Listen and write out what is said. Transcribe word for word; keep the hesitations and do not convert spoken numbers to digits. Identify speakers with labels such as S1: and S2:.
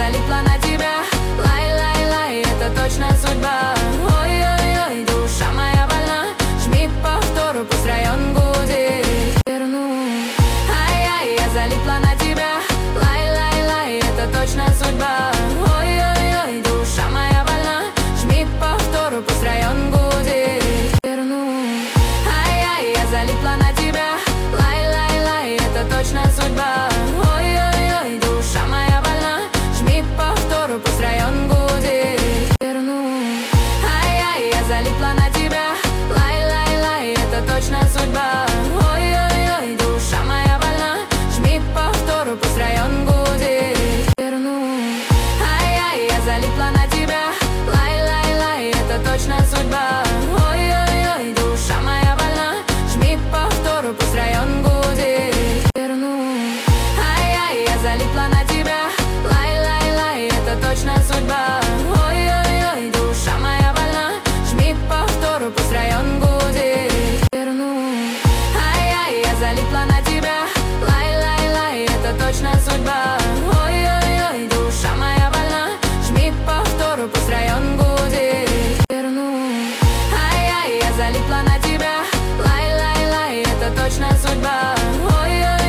S1: залипла на тебя. Лай-лай-лай, это точно судьба. Ой-ой-ой, душа моя больна. Жми повтору, пусть район гудит. Верну. Ай-яй, я залипла на тебя. Лай-лай-лай, это точно судьба. Ой-ой-ой, душа моя больна. Жми повтору, пусть район гудит. Верну. Ай-яй, я залипла на тебя. Лай-лай-лай, это точно судьба. Ой-ой-ой, душа моя больна. Жми повтору, пусть район гудит. Верну. Ай-яй, я залипла на тебя. Лай-лай-лай, это точно судьба. Ой-ой-ой, душа моя больна. Жми повтору, пусть район гудит. Верну. Ай-яй, я залипла на тебя. Лай-лай-лай, это точно судьба. Ой-ой-ой, душа моя больна. Жми повтору, пусть район гудит. Верну. Ай-яй, я залипла на тебя. Лай-лай-лай, это точно судьба.